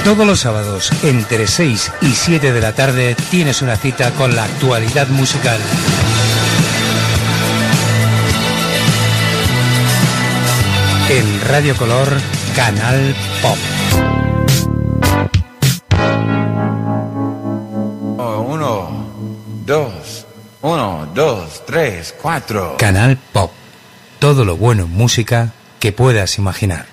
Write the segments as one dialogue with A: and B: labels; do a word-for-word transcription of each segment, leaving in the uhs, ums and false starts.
A: Todos los sábados, entre seis y siete de la tarde, tienes una cita con la actualidad musical. En Radio Color, Canal Pop.
B: Uno, dos, uno, dos, tres, cuatro.
A: Canal Pop. Todo lo bueno en música que puedas imaginar.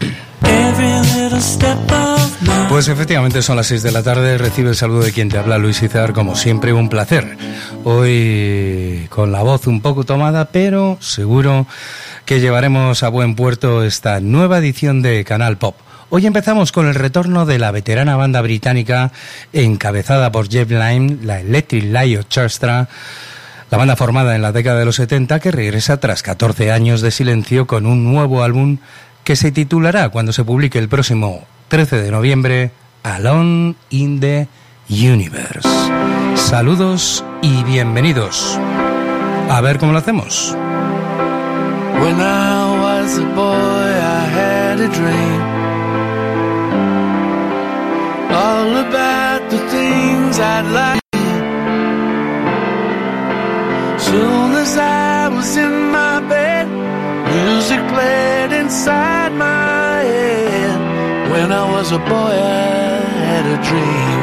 A: Pues efectivamente son las seis de la tarde, recibe el saludo de quien te habla, Luis Izar, como siempre un placer. Hoy con la voz un poco tomada, pero seguro que llevaremos a buen puerto esta nueva edición de Canal Pop. Hoy empezamos con el retorno de la veterana banda británica encabezada por Jeff Lynne, la Electric Light Orchestra, la banda formada en la década de los setenta que regresa tras catorce años de silencio con un nuevo álbum que se titulará cuando se publique el próximo trece de noviembre, Alone in the Universe. Saludos y bienvenidos. A ver cómo lo hacemos.
C: When I was a boy I had a dream, all about the things I'd like. Soon as I was in my bed, music played inside my head. When I was a boy I had a dream.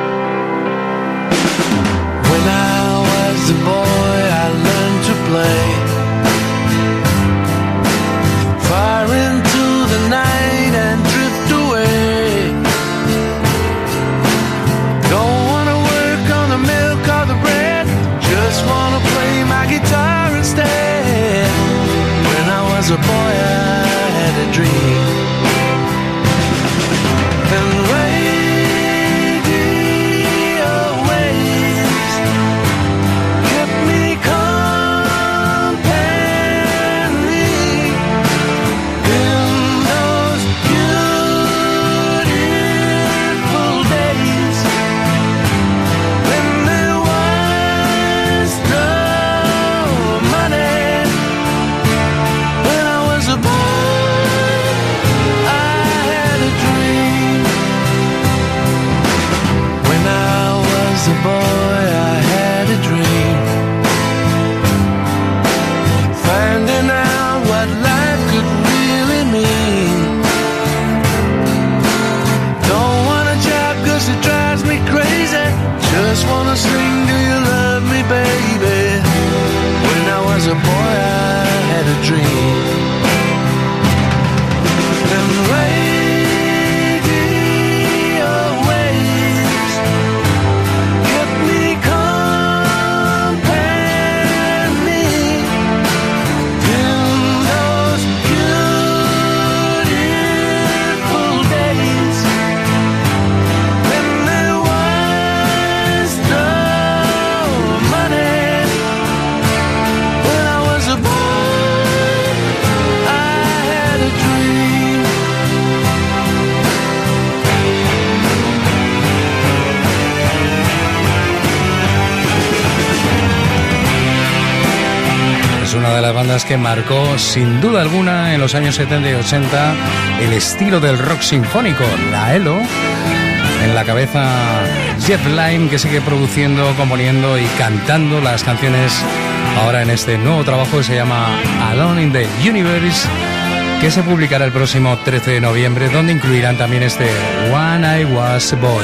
C: When I was a boy I learned to play, far into the night and drift away. Don't wanna work on the milk or the bread, just wanna play my guitar instead. When I was a boy I had a dream. And radio waves kept me company in those beautiful days when there was no money. When I was a boy I had a dream. When I was a boy I had a dream, finding out what life could really mean. Don't want a job cause it drives me crazy, just wanna sing do you love me baby. When I was a boy I had a dream. And radio waves kept me company in those beautiful days when there was no money. When I was a boy I had a dream.
A: Es una de las bandas que marcó sin duda alguna en los años setenta y ochenta el estilo del rock sinfónico, la E L O. En la cabeza Jeff Lynne, que sigue produciendo, componiendo y cantando las canciones ahora en este nuevo trabajo que se llama Alone in the Universe, que se publicará el próximo trece de noviembre, donde incluirán también este When I Was a Boy.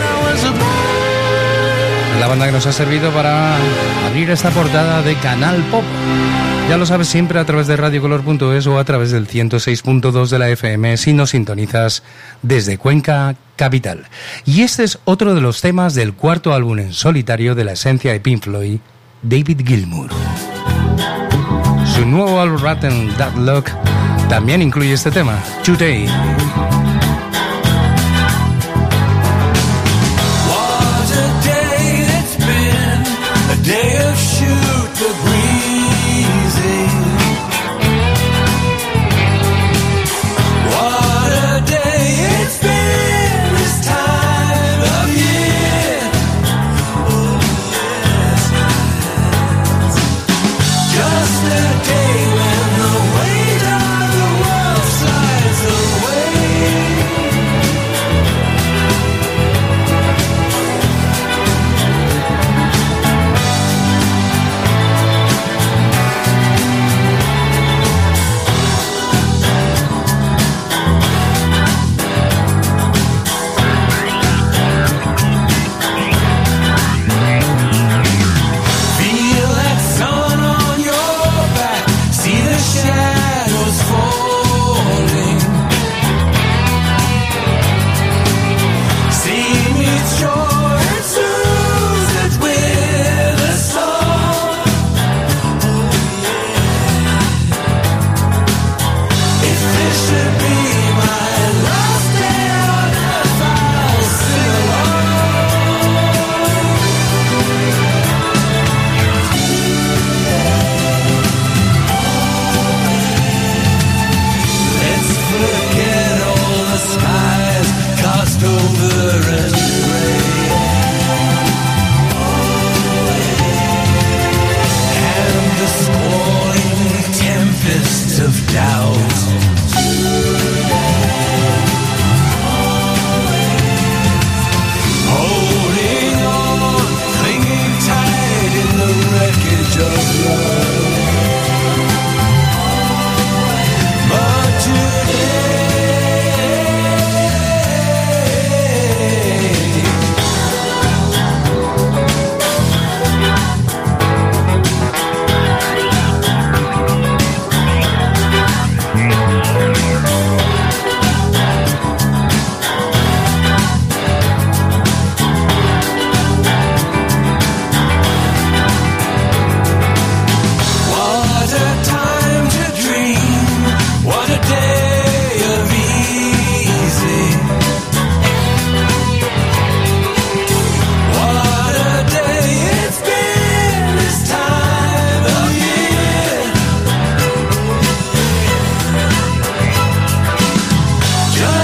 A: La banda que nos ha servido para abrir esta portada de Canal Pop. Ya lo sabes, siempre a través de radio color punto es o a través del ciento seis punto dos de la F M si nos sintonizas desde Cuenca capital. Y este es otro de los temas del cuarto álbum en solitario de la esencia de Pink Floyd, David Gilmour. Su nuevo álbum Rotten That Luck también incluye este tema, Today.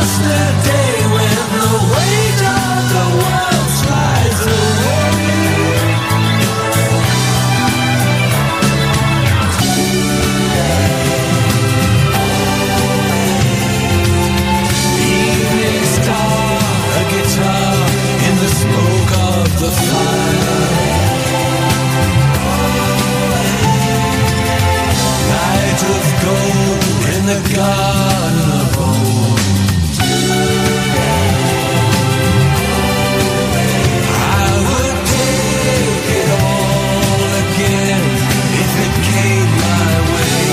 C: yesterday when the weight of the world slides away. Evening star, a guitar in the smoke of the fire. Night of gold in the garden of old. I would take it all again if it came my way.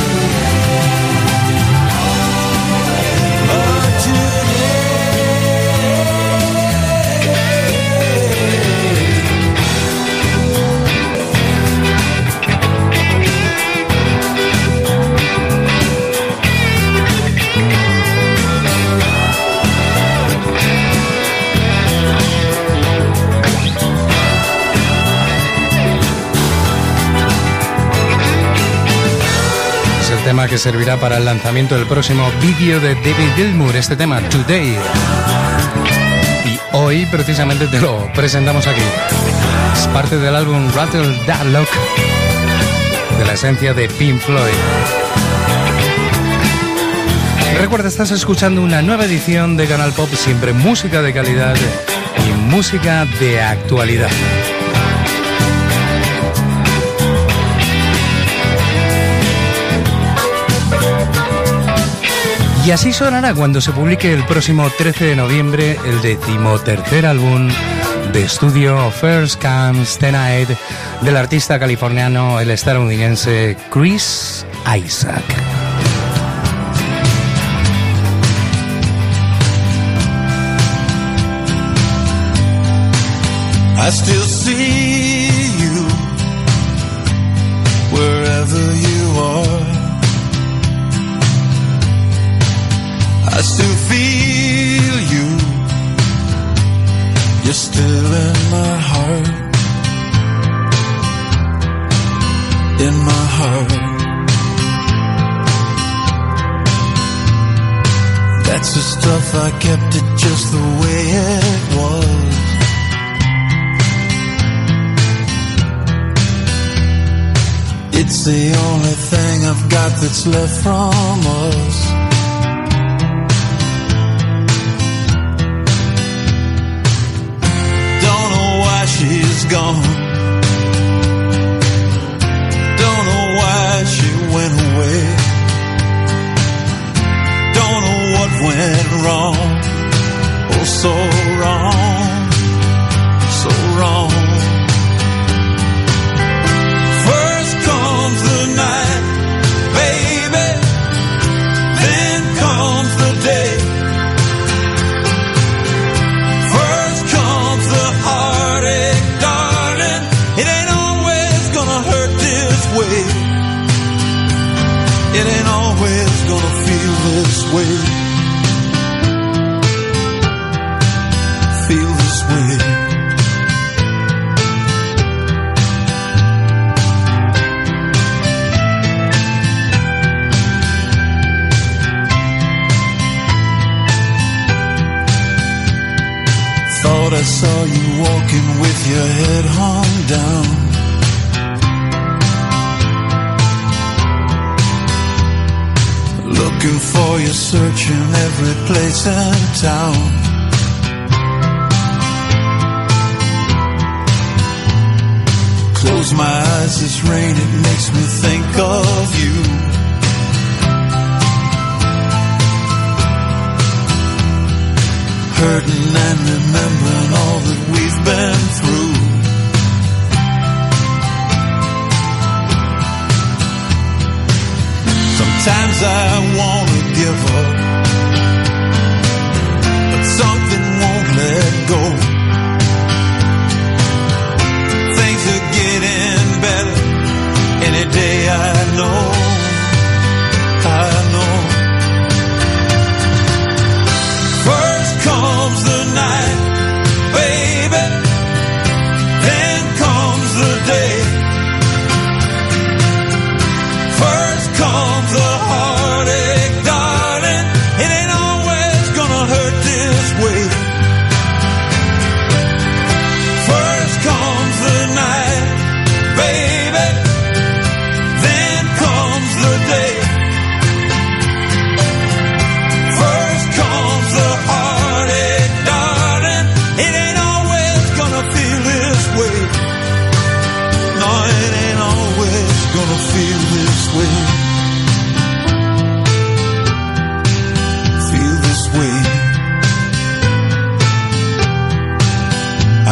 C: But today
A: tema que servirá para el lanzamiento del próximo vídeo de David Gilmour, este tema Today, y hoy precisamente te lo presentamos aquí. Es parte del álbum Rattle That Lock, de la esencia de Pink Floyd. Recuerda, estás escuchando una nueva edición de Canal Pop, siempre música de calidad y música de actualidad. Y así sonará cuando se publique el próximo trece de noviembre el decimotercer álbum de estudio First Comes the Night del artista californiano, el estadounidense Chris Isaak.
C: I still see you wherever you are. I still feel you. You're still in my heart. In my heart. That's the stuff I kept it just the way it was. It's the only thing I've got that's left from us. Don't know why she's gone. Don't know why she went away. Don't know what went wrong. Oh, so wrong. So wrong. Comes the night, baby, then comes the day. First comes the heartache, darling. It ain't always gonna hurt this way. It ain't always gonna feel this way. Feel this way. Thought I saw you walking with your head hung down. Looking for you, searching every place in town. Close my eyes, this rain, it makes me think of you. Hurting and remembering all that we've been through. Sometimes I wanna give up, but something won't let go. Things are getting better any day, I know, I know. Comes the night, baby, then comes the day. First comes the heartache, darling. It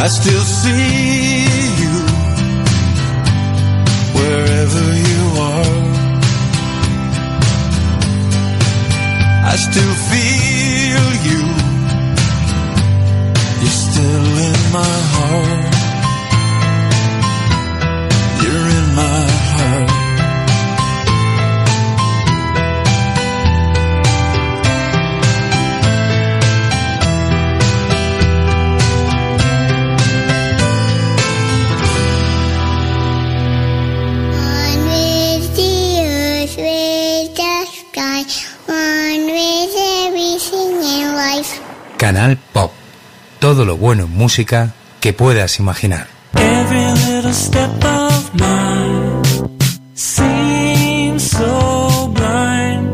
C: I still see you wherever you are. I still feel you. You're still in my heart. You're in my heart.
A: Canal Pop. Todo lo bueno en música que puedas imaginar.
D: Every little step of mine seems so blind.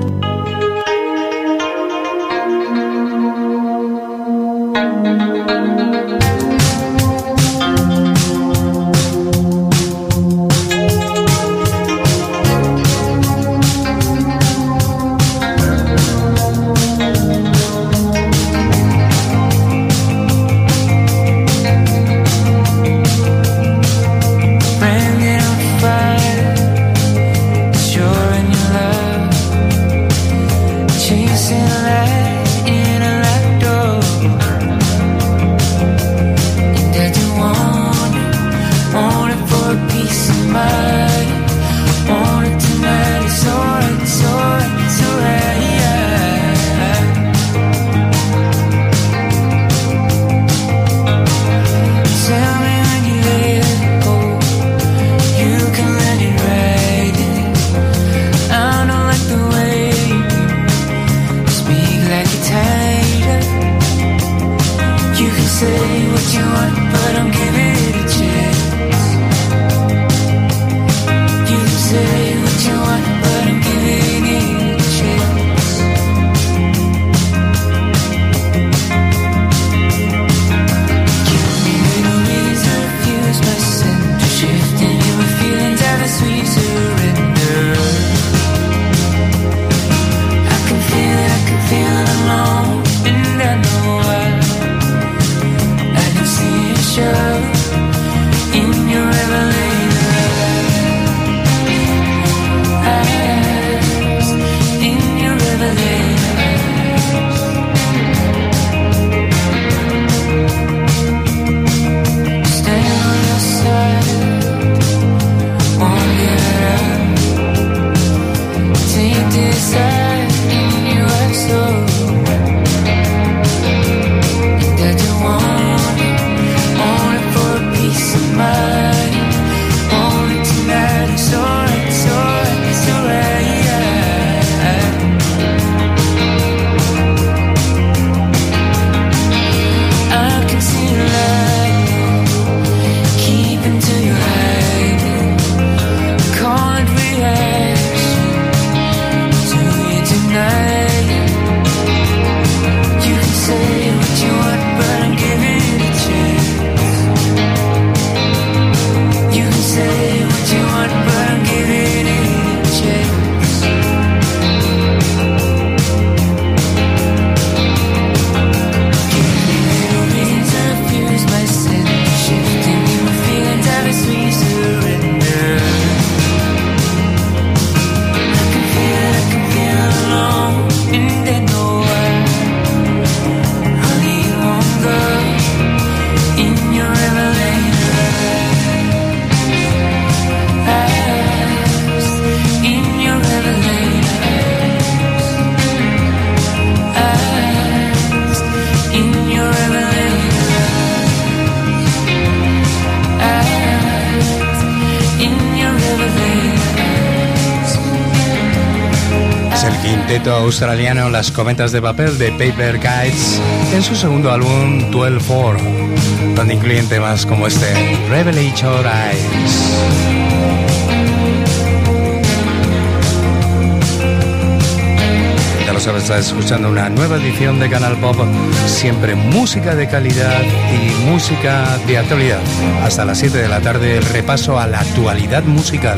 A: Australiano Las Cometas de Papel de Paper Kites en su segundo álbum doce cuatro, donde incluyen temas como este Revelator Eyes. Ya lo sabes, estás escuchando una nueva edición de Canal Pop, siempre música de calidad y música de actualidad. Hasta las siete de la tarde el repaso a la actualidad musical.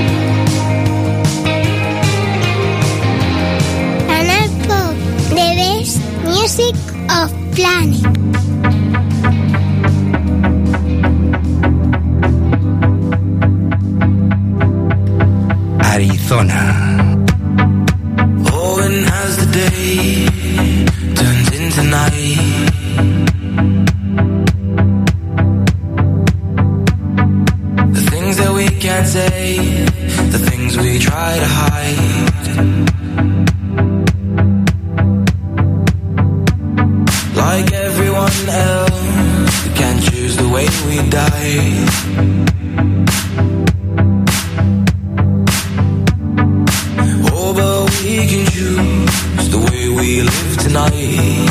E: Canal Pop, de music of planet.
A: Arizona.
D: Oh, and as the day turns into night, the things that we can't say, the things we try to hide, like everyone else, we can't choose the way we die. We can choose the way we live tonight.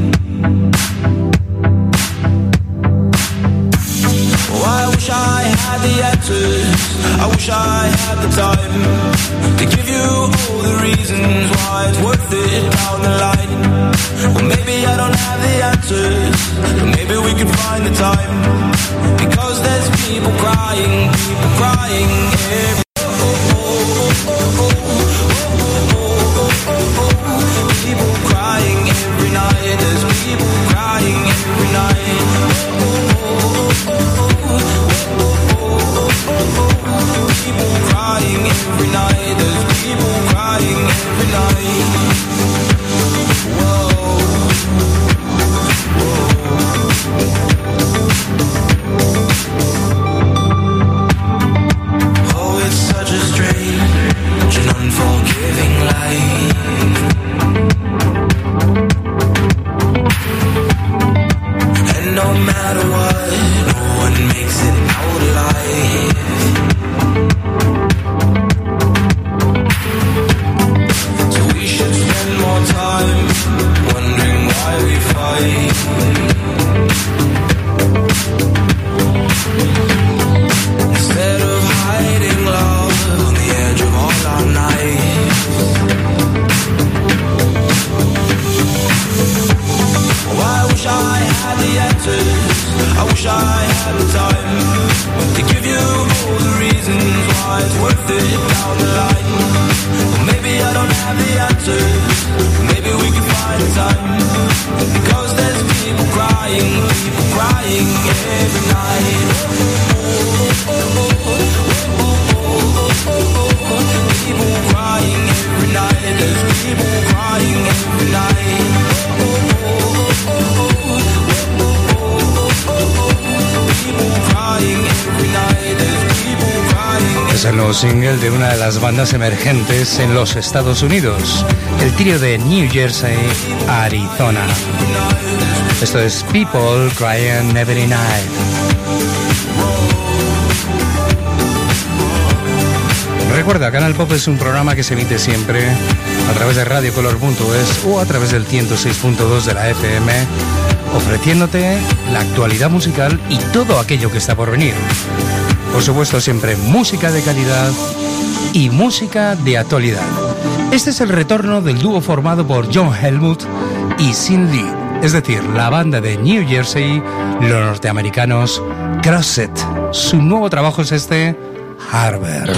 D: Oh, I wish I had the answers. I wish I had the time to give you all the reasons why it's worth it down the line. Well, maybe I don't have the answers, but maybe we can find the time. Because there's people crying, people crying every
A: single de una de las bandas emergentes en los Estados Unidos, el trío de New Jersey, Arizona. Esto es People Crying Every Night. Recuerda, Canal Pop es un programa que se emite siempre a través de radio color punto es o a través del ciento seis punto dos de la F M, ofreciéndote la actualidad musical y todo aquello que está por venir. Por supuesto, siempre música de calidad y música de actualidad. Este es el retorno del dúo formado por John Helmut y Sin Lee, es decir, la banda de New Jersey, los norteamericanos Crosset. Su nuevo trabajo es este, Harbor.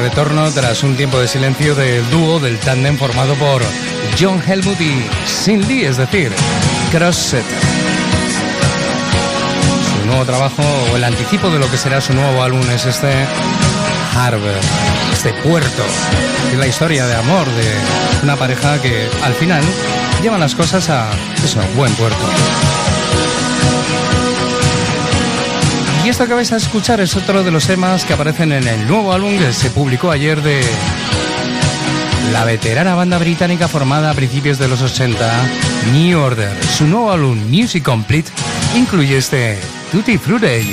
A: retorno tras un tiempo de silencio del dúo, del tándem formado por John Helmut y Sin Lee, es decir, Crosset. Su nuevo trabajo, o el anticipo de lo que será su nuevo álbum, es este Harbor, este puerto. Es la historia de amor de una pareja que al final lleva las cosas a eso, buen puerto. Y esto que vais a escuchar es otro de los temas que aparecen en el nuevo álbum que se publicó ayer de la veterana banda británica formada a principios de los ochenta, New Order. Su nuevo álbum, Music Complete, incluye este Tutti Frutti.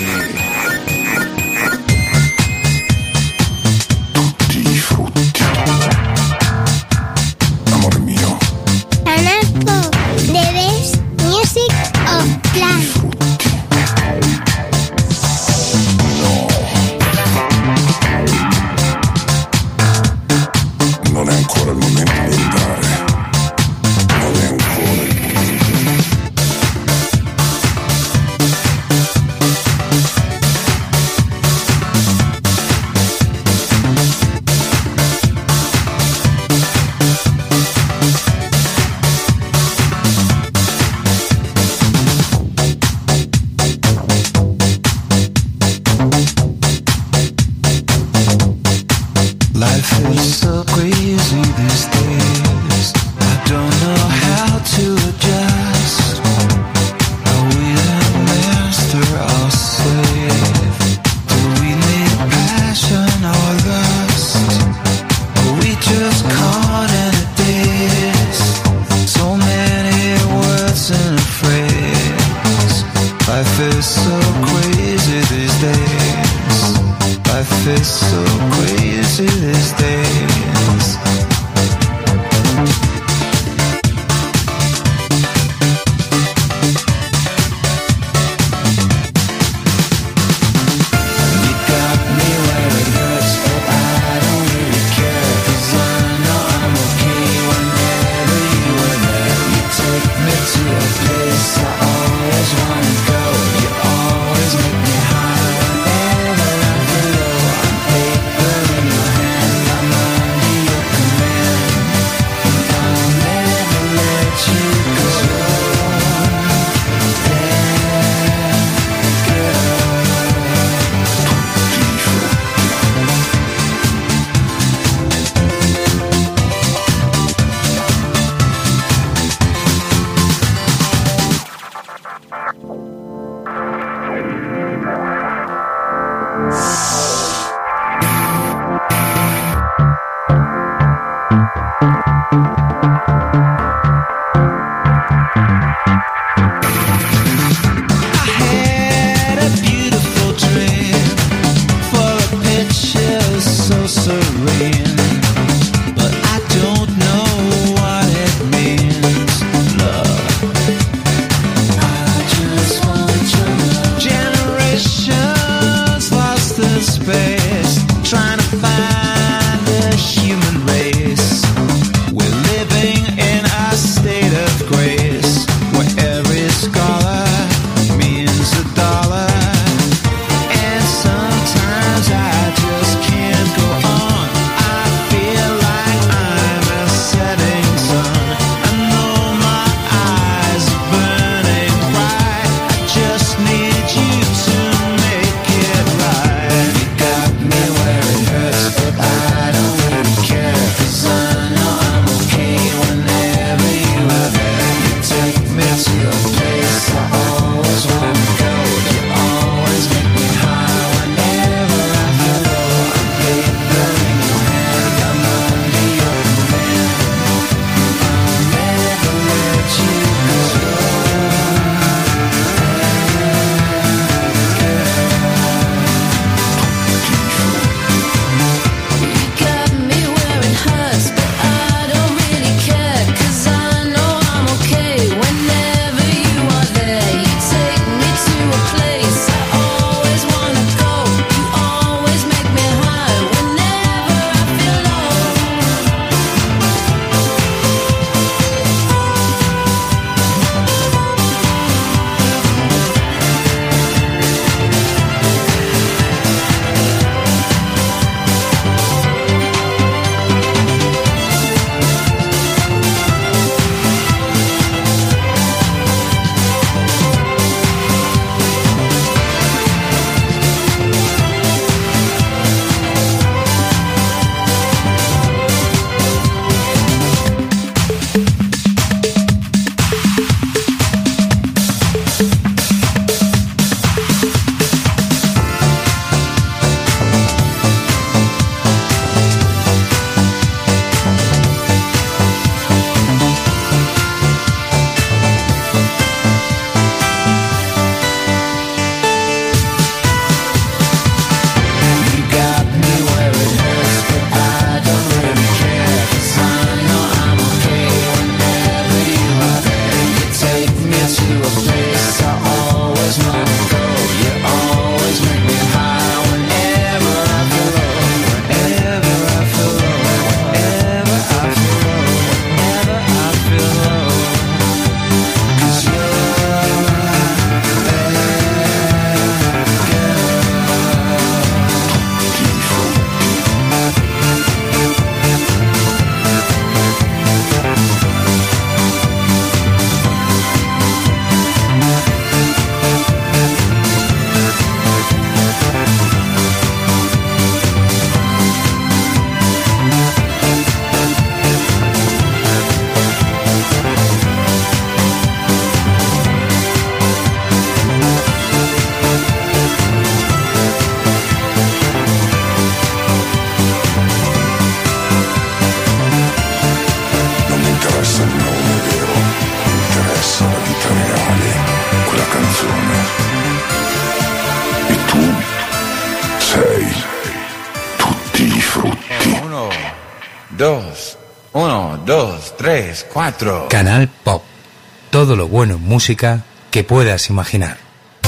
B: dos, uno, dos, tres, cuatro.
A: Canal Pop. Todo lo bueno en música que puedas imaginar.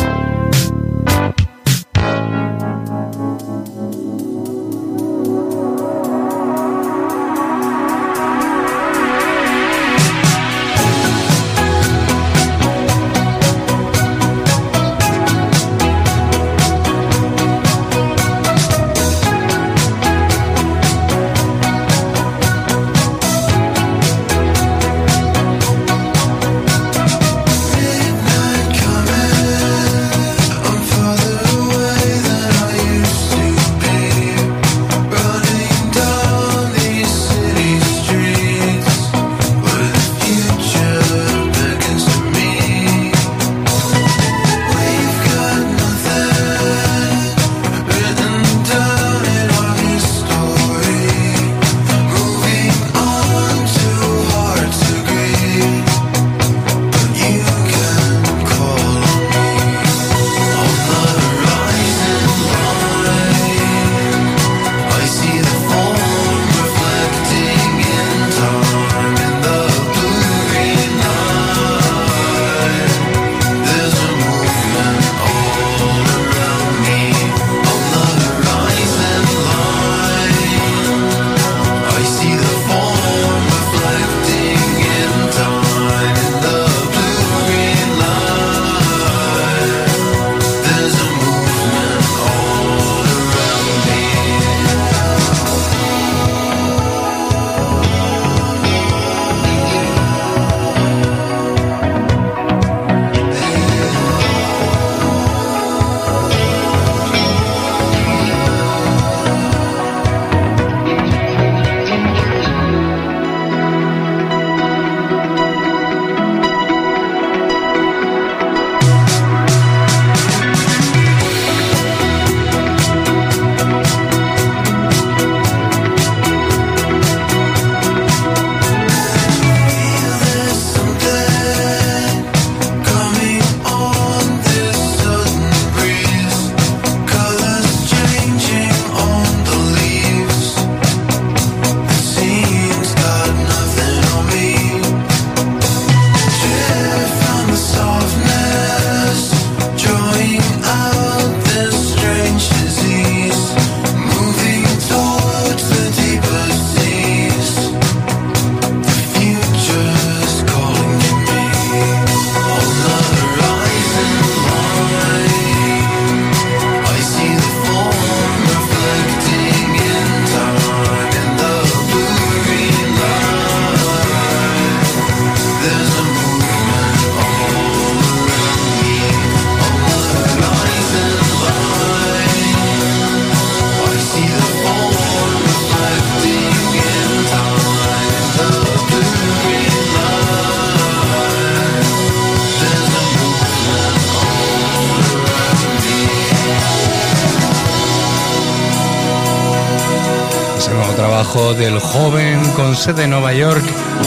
A: Del joven con sede en Nueva York,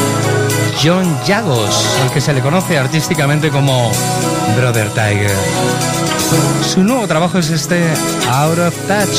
A: John Yagos, al que se le conoce artísticamente como Brother Tiger. Su nuevo trabajo es este Out of Touch.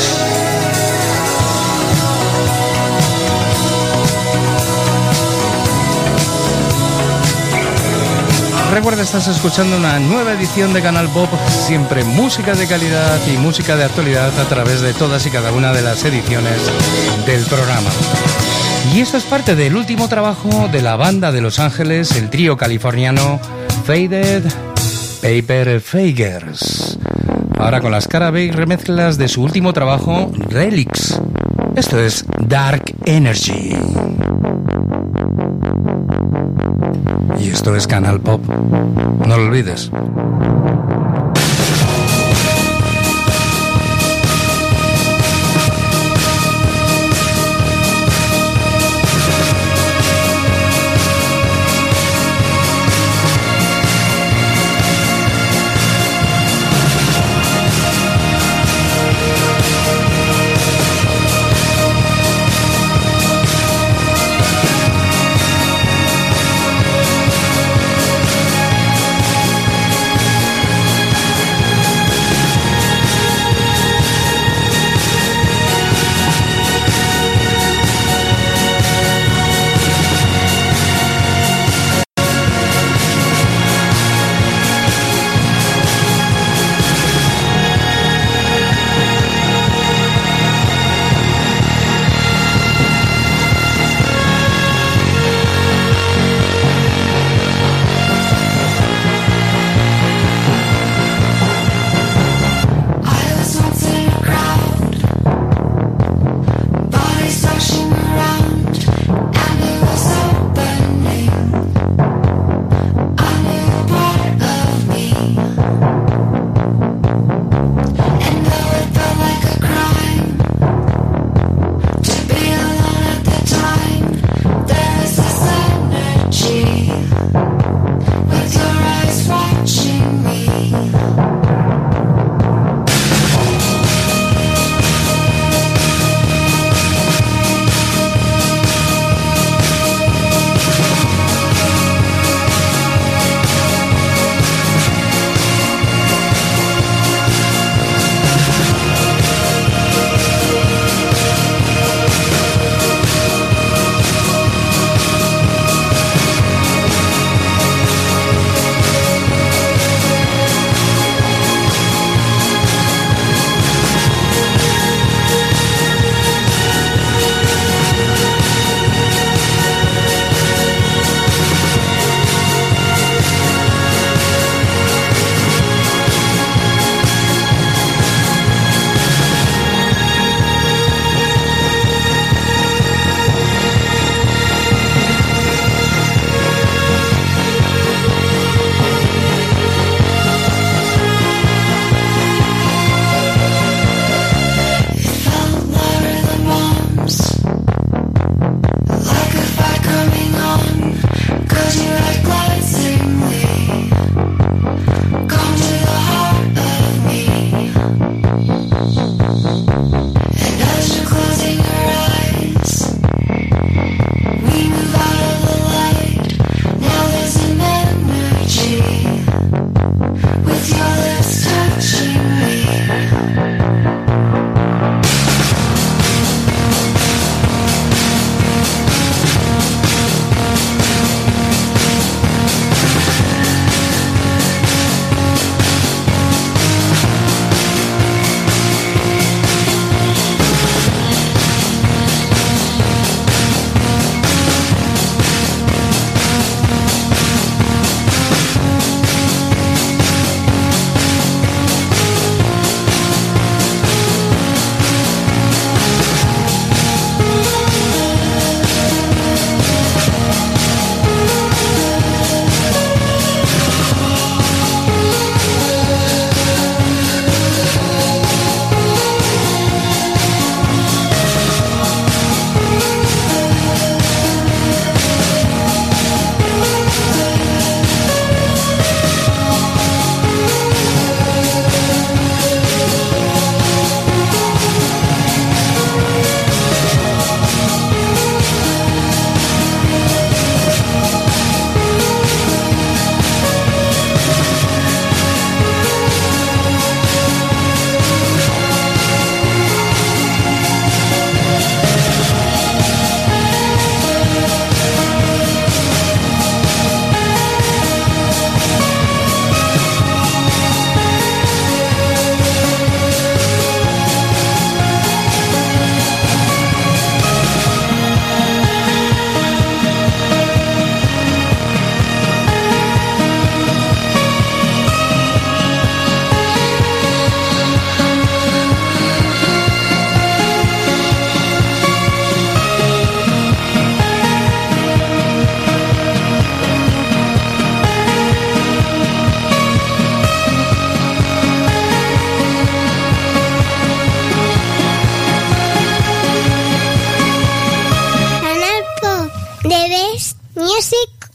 A: Recuerda, estás escuchando una nueva edición de Canal Pop, siempre música de calidad y música de actualidad a través de todas y cada una de las ediciones del programa. Y esto es parte del último trabajo de la banda de Los Ángeles, el trío californiano Faded Paper Fakers. Ahora con las cara B remezclas de su último trabajo, Relics. Esto es Dark Energy. Y esto es Canal Pop. No lo olvides.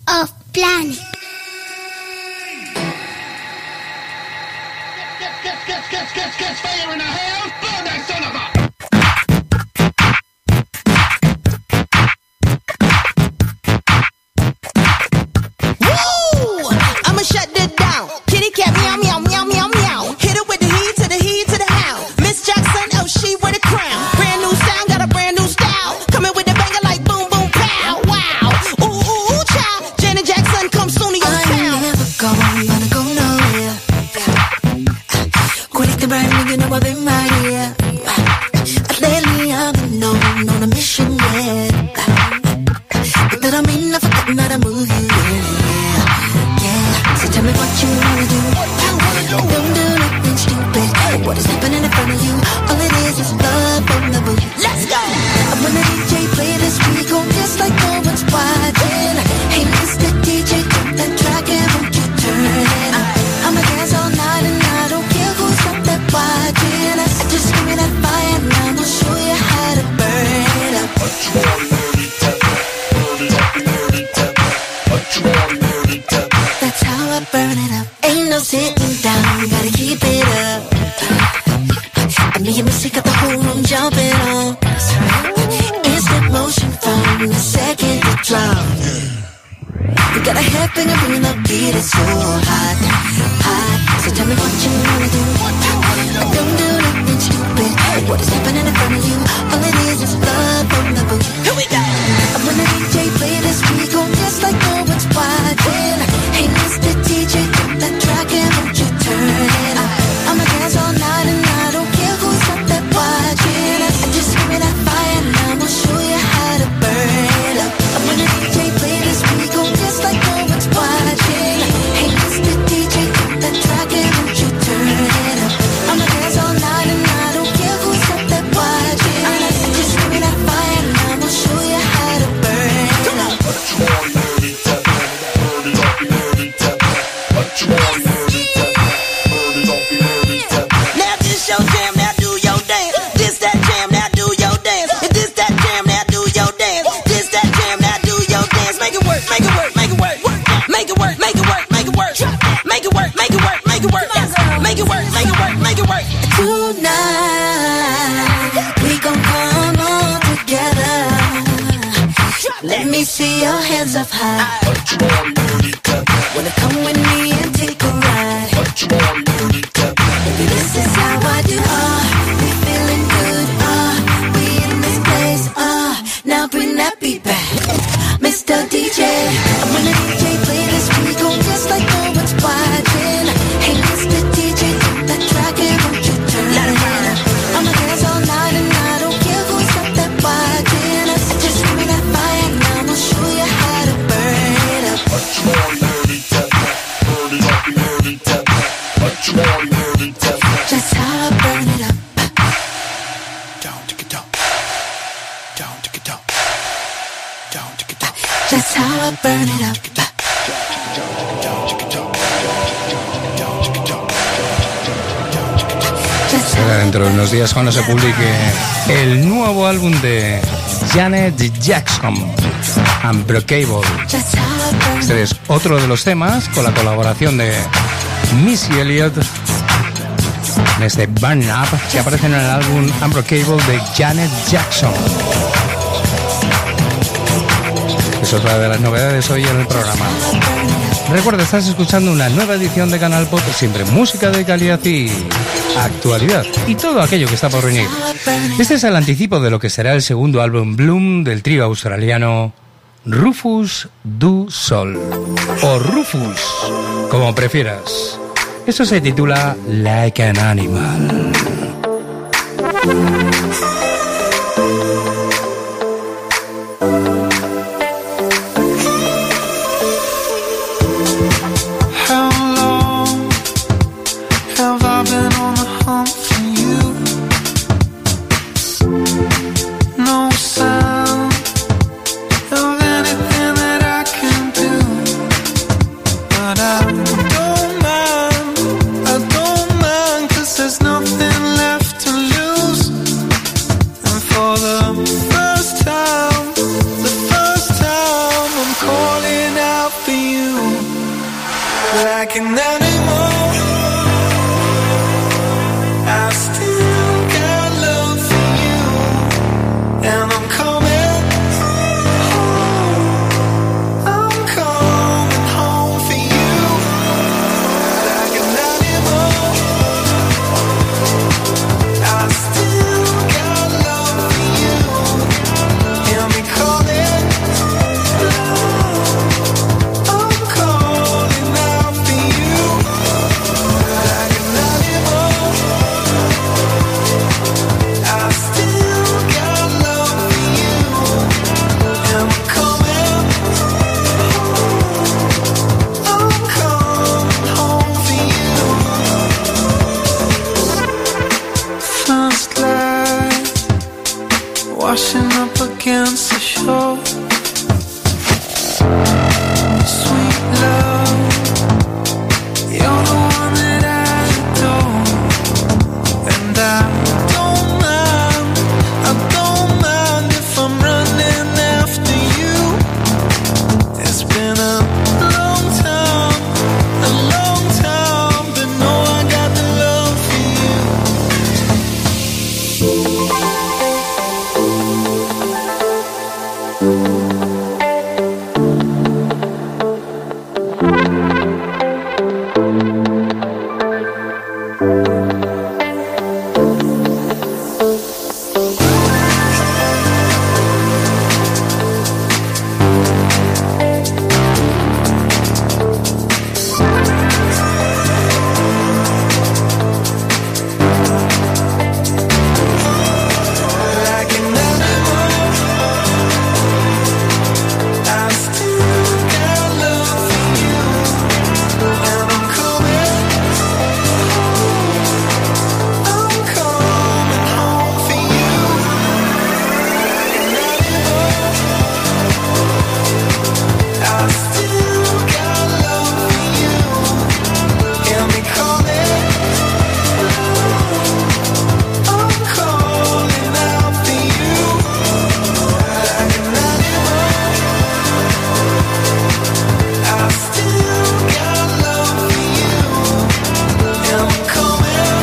E: of Planet.
F: Get, get, get, get, get fire in the house! Burn that son of a...
G: Woo! I'ma shut that down. Kitty cat meow meow meow meow meow. Hit it with the heat to the heat to the hound. Miss Jackson, oh she wear the crown. Brand new sound, got a brand new style. Coming with the banger like boom boom pow. Wow. Ooh ooh ooh child. Janet Jackson come soon to your town. I ain't never going, gonna go nowhere. Quit the brand new, you know I've been right here. Lately I've been on, on a mission, yeah. But that don't mean I forgot how to move you, yeah. Yeah. So tell me what you wanna do. Don't do nothing stupid. What is happening in front of you? All it is is love from the boot. Let's go! When the D J play this, we go just like no one's watching. Hey, Mister D J, drop that track and won't you turn it up? I'ma dance all night and I don't care who's up there watching us. Just give me that fire and I'ma show you how to burn it up. That's how I burn it up. Ain't no sitting down, gotta keep it up. I mean, your music got the whole room jumping on. Instant motion from the second to drop. We got a headbanger bringing the beat, it's so hot, hot. So tell me what you wanna do. Don't do nothing stupid. What is happening in front of you? All it is is love from the boot. Here we go. When the D J play this, we go just like no one's watching. Hey, Mister D J, drop that track and won't you turn it up? I'ma dance all night and I don't care who's up there watching us. Just give me that fire and I'ma show you how to burn it up. When the D J play this, we go just like no one's watching. Hey, Mister D J, drop that track and won't you turn it up? I'ma dance all night and I don't care who's up there watching. Just give me that fire and I'ma show you how to burn it up. Now this your jam, now do your dance. This that jam, now do your dance. If this that jam, now do your dance. This that jam, now do your dance. Make it work, make it work, make it work. Make it work, make it work, make it work. Make it work, make it work, make it work. Make it work, make it work, make it work. Tonight we gon' come all together. Let me see your hands up high. Wanna come with me and take a ride? Baby, this is how I do. Ah, we feeling good. Ah, we in this place. Ah, now bring that beat back, Mister D J. When the D J play this, we go just like no one's watching. Hey, Mister D J, drop that track and won't you turn it up? I'ma dance all night and I don't care who's up there watching us. Just give me that fire and I'ma show you how to burn it up. That's how I burn it up.
C: Down, tick it down. Down, tick it down. Down, tick it down.
G: That's how I burn it up.
A: Será dentro de unos días cuando se publique el nuevo álbum de Janet Jackson, Unbreakable. Este es otro de los temas con la colaboración de Missy Elliott en este Burn Up que aparece en el álbum Unbreakable de Janet Jackson. Es otra de las novedades hoy en el programa. Recuerda, estás escuchando una nueva edición de Canal Pop, siempre música de calidad y actualidad y todo aquello que está por venir. Este es el anticipo de lo que será el segundo álbum Bloom del trío australiano Rufus Du Sol, o Rufus, como prefieras. Esto se titula Like an Animal.
C: Nothing left to lose.
D: like an animal. I still got love for you, and I'm coming home. I'm coming home for you, like an animal. I still got love for you, hear me calling. I'm calling out for you, like an animal. I still got love for you, and I'm coming home. I'm coming home for you. First light washing up against the shore. Sweet love, you're the one that I adore, and I don't mind, I don't mind if I'm running after you. It's been a long time, a long time, but no, I got the love for you. Like an animal, I still got love for you, and I'm coming home. I'm coming home for you. Like an animal, I still got love for you, hear me calling. I'm calling out for you, like an animal. I still got love for you, and I'm coming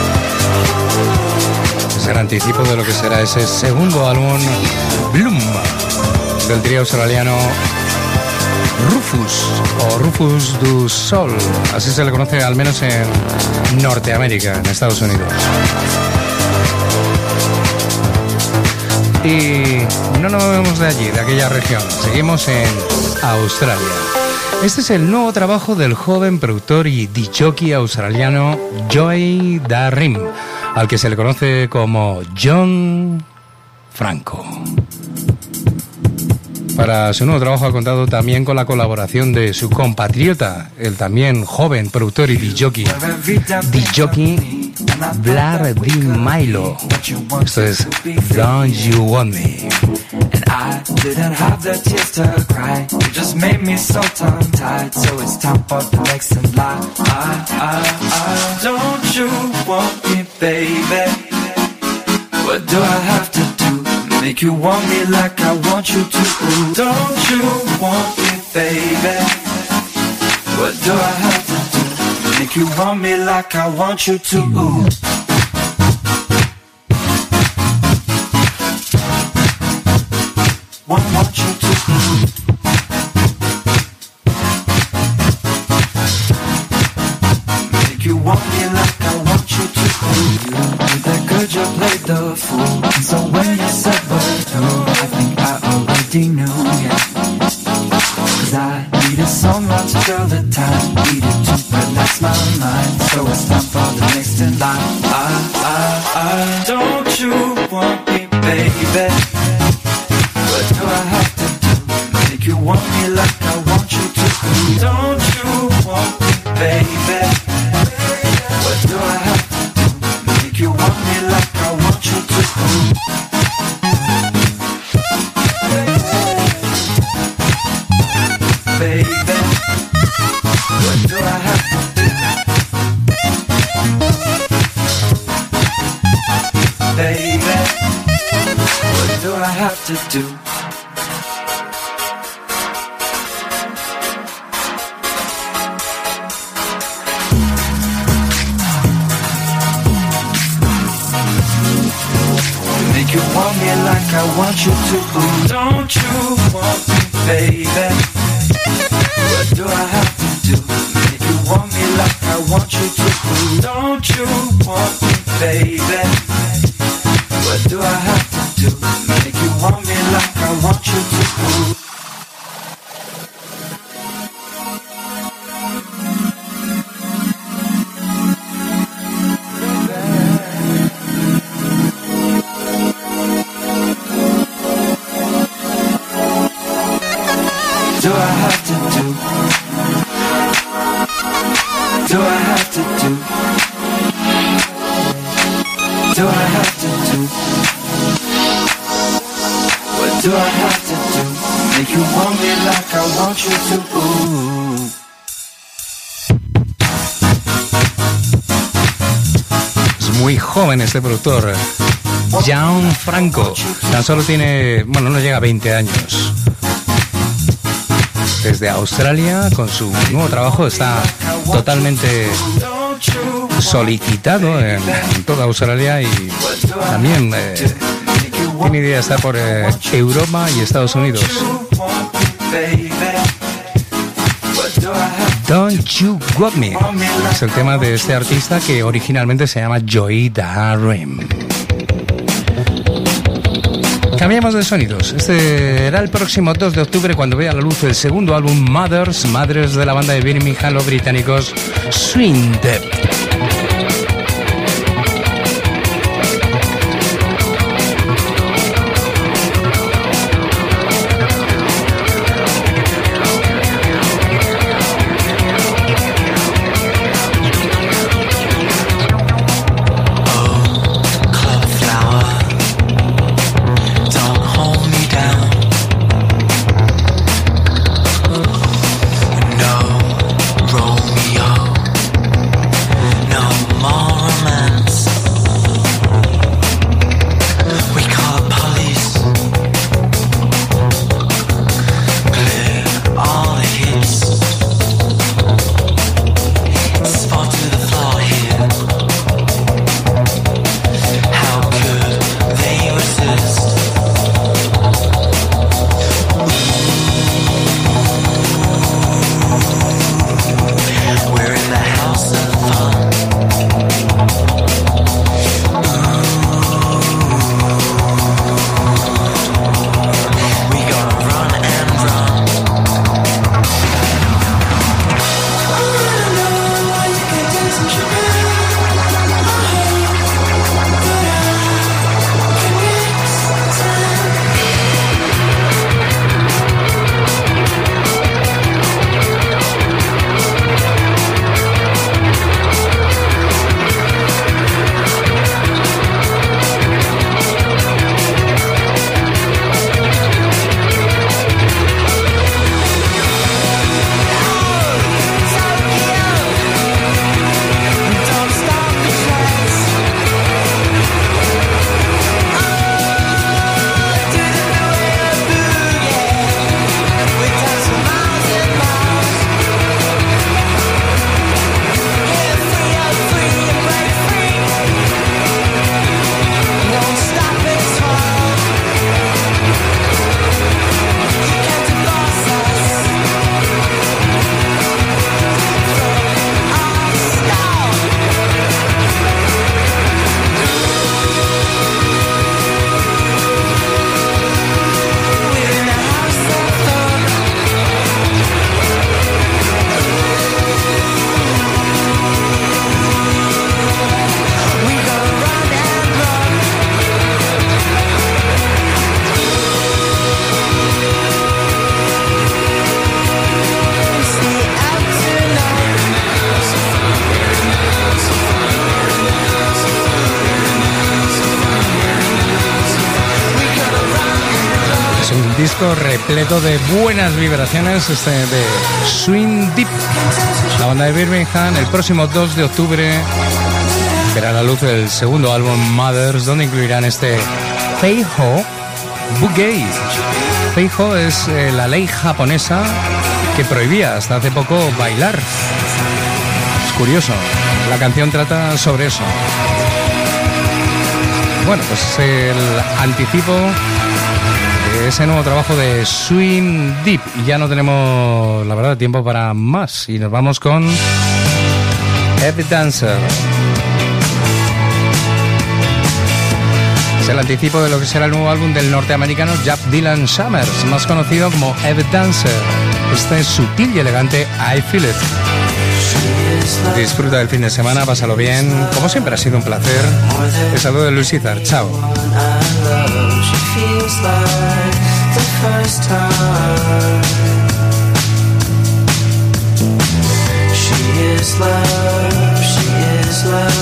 D: home.
A: Es el anticipo de lo que será ese segundo álbum, Bloom, del trío australiano Rufus, o Rufus du Sol, así se le conoce al menos en Norteamérica, en Estados Unidos. Y no nos movemos de allí, de aquella región, seguimos en Australia. Este es el nuevo trabajo del joven productor y disc-jockey australiano Joey Darim, al que se le conoce como John Franco. Para su nuevo trabajo ha contado también con la colaboración de su compatriota, el también joven productor y disc-jockey, disc-jockey Vladimir. Esto es Don't You Want Me.
H: And I didn't have the tears to cry. You just made me so tongue-tied. So it's time for the next in line. I, I, I, don't you want me, baby? What do I have to do? Make you want me like I want you to. Don't you want me, baby? What do I have to do? Make you want me like I want you to. Want, want you to. Make you want me like I want you to. You did that good, you played the fool. And so when you said we're through, I think I already knew, yeah. Cause I needed someone to fill the time, needed to relax my mind. So it's time for the next in line. I, I, I, don't you want me, baby? What do I have to do? Make you want me like I want you to. Don't you want me, baby? What do I have to do? Make you want me like I want you to. Baby, what do I have to do? Baby, what do I have to do? like I want you to. Don't you want me, baby? What do I have to do? Make you want me like I want you to. Don't you want me, baby? What do I have to do? Make you want me like I want you to. Do I have to do? Do I have to do? Do I have to do? What do I have to do? Make you want me like I want you to. Ooh.
A: Es muy joven este productor, Gianfranco. Tan solo tiene, bueno, no llega a veinte años. Desde Australia, con su nuevo trabajo, está totalmente solicitado en, en toda Australia y también eh, tiene idea de estar por eh, Europa y Estados Unidos. Don't You Got Me es el tema de este artista que originalmente se llama Joey Darim. Cambiamos de sonidos. Este era el próximo dos de octubre cuando vea la luz el segundo álbum Mothers, Madres de la banda de Birmingham, los británicos Swing Depth. Disco repleto de buenas vibraciones, este de Swing Deep. La banda de Birmingham, el próximo dos de octubre verá la luz el segundo álbum Mothers, donde incluirán este Feiho Bugei. Feiho es eh, la ley japonesa que prohibía hasta hace poco bailar. Es curioso, la canción trata sobre eso. Bueno, pues es el anticipo de ese nuevo trabajo de Swim Deep. Y ya no tenemos, la verdad, tiempo para más. Y nos vamos con Heavy Dancer. Es el anticipo de lo que será el nuevo álbum del norteamericano Jack Dylan Summers, más conocido como Heavy Dancer. Este es sutil y elegante I Feel It. Disfruta del fin de semana, pásalo bien. Como siempre ha sido un placer. Te saludo de Luis Izar. Chao.
D: She is love, she is love.